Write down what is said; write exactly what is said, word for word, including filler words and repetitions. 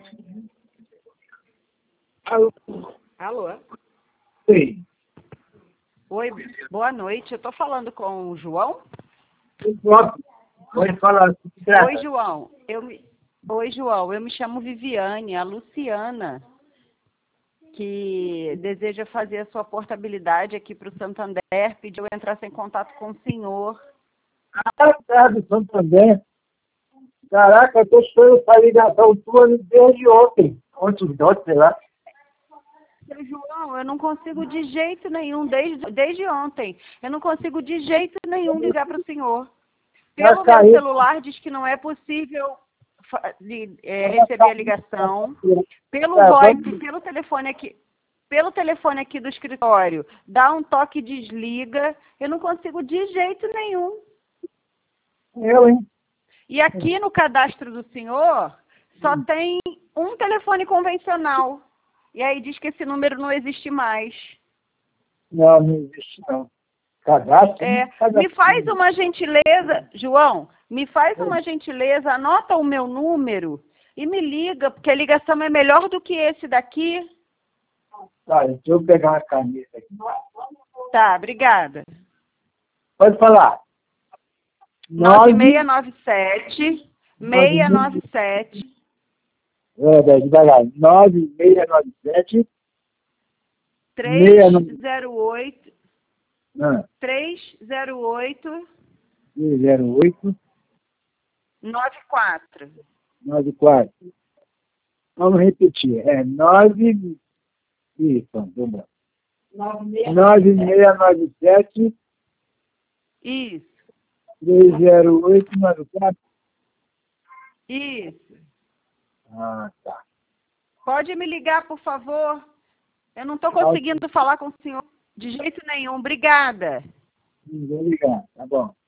Alô? Alô? Sim. Oi, boa noite. Eu estou falando com o João? Pode falar. Oi, João. Eu me... Oi, João. Eu me chamo Viviane, a Luciana, que deseja fazer a sua portabilidade aqui para o Santander, pediu eu entrasse em contato com o senhor. Ah, tá, do Santander. Caraca, eu tô esperando essa ligação tua desde ontem. Ontem, ontem, sei lá. Seu João, eu não consigo de jeito nenhum, desde, desde ontem, eu não consigo de jeito nenhum ligar para o senhor. Pelo meu celular diz que não é possível é, receber a ligação. Pelo VoIP, pelo telefone aqui, pelo telefone aqui do escritório, dá um toque e desliga. Eu não consigo de jeito nenhum. Eu, hein? E aqui no cadastro do senhor, só tem um telefone convencional. E aí diz que esse número não existe mais. Não, não existe não. Cadastro? É, Cadastro. me faz uma gentileza, João, me faz uma gentileza, anota o meu número e me liga, porque a ligação é melhor do que esse daqui. Tá, deixa eu pegar uma caneta aqui. Tá, obrigada. Pode falar. nove seis nove sete, seis nove sete. É, daí, devagar. nove seis nove sete. três zero oito. Ah. três zero oito. três zero oito. nove quatro. nove quatro. Vamos repetir. É nove. Isso, vamos lá. nove seis nove sete. Isso. três zero oito nove quatro. Isso. Ah, tá. Pode me ligar, por favor? Eu não estou conseguindo falar com o senhor de jeito nenhum. Obrigada. Vou ligar, tá bom.